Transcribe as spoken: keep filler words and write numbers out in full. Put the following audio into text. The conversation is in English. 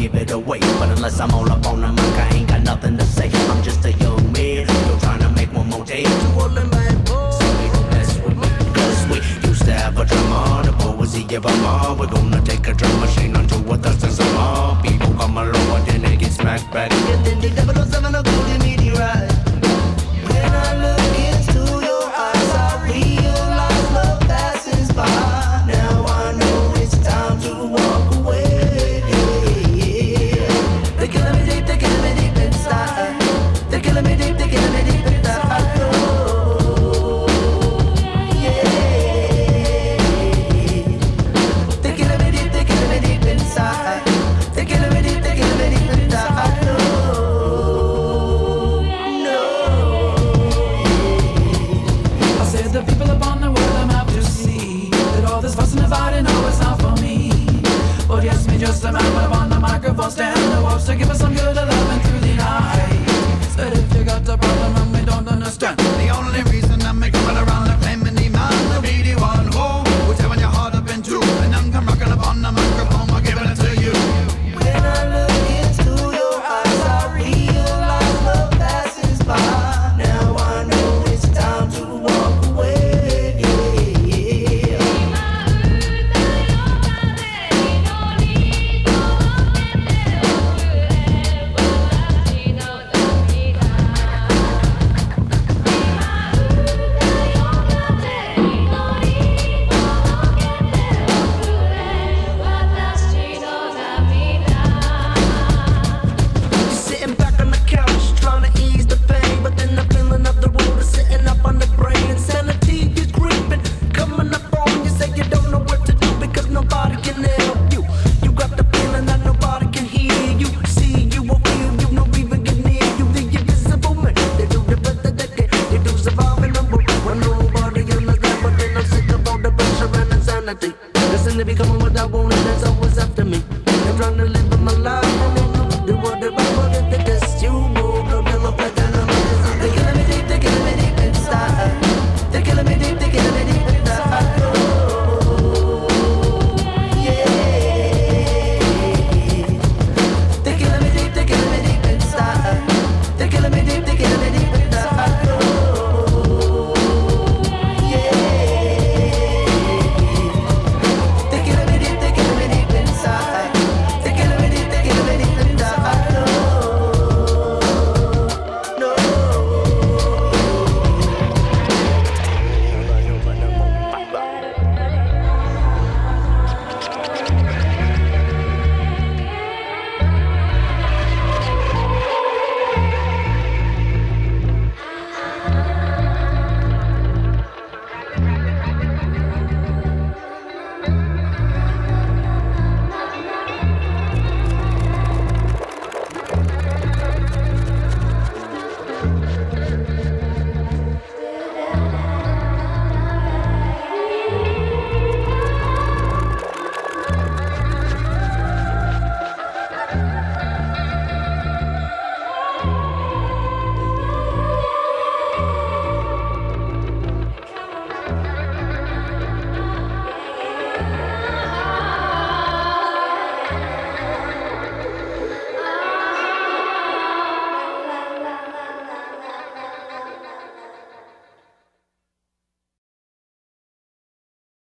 give it away. But unless I'm all up on the mic, I ain't got nothing to say. I'm just a young man, still trying to make one more day. To all the mad boys, so they don't mess with me. Cause we used to have a drummer, the poesy of a mob. We're gonna take a drum machine until what us is a mob. People come along, but then they get smacked back. And then the double oh seven a golden meteorite. When I look into your eyes, I realize love passes by. Now I know it's time to walk away. They're killing me deep, they're killing me deep inside. They're killing me deep, they're killing me deep inside. Oh, yeah. They're killing me deep, they're killing me deep inside. They're killing me deep, they're killing me deep inside. No, no. I said the people upon the world I'm out to see that all this fussing about and all is not for me. But yes, me just a man upon the microphone stand who hopes to give us some good life.